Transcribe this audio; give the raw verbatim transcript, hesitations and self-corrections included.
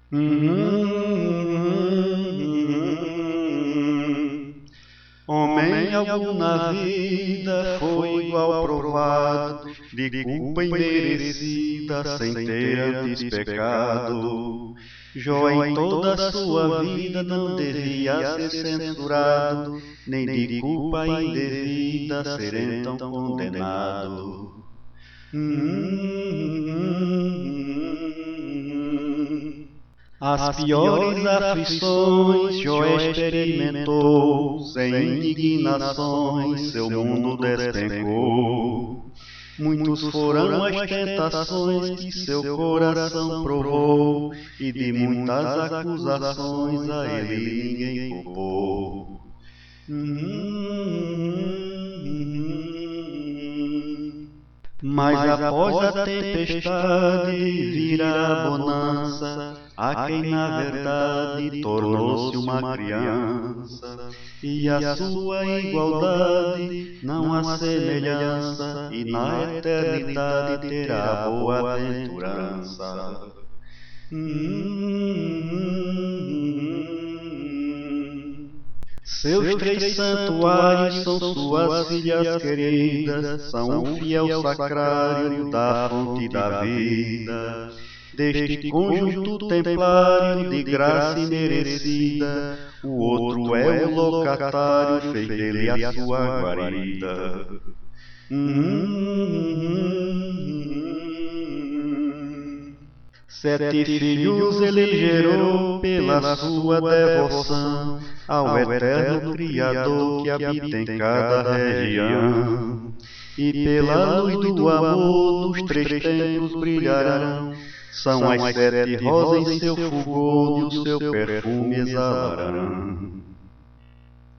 Hum, Homem algum na vida foi igual provado de culpa imerecida, sem ter antes pecado. Jó em toda a sua vida não devia ser censurado, nem de culpa indevida ser então condenado. Hum, As piores aflições Jó experimentou, sem indignações seu mundo despencou. Muitos foram as tentações que seu coração provou, e de muitas acusações a ele ninguém culpou. Mas após a tempestade virá a bonança a quem na verdade tornou-se uma criança, e a sua igualdade não há semelhança, e na eternidade terá boa aventurança. Seus três santuários são suas filhas queridas, são um fiel sacrário da fonte da vida. Deste conjunto templário de graça imerecida, o outro é o locatário, fez dele a sua guarida. Sete filhos ele gerou pela sua devoção ao eterno Criador que habita em cada região. E pela luz do amor nos três templos brilharão, são as sete rosas em seu fulgor e o seu perfume exalarão.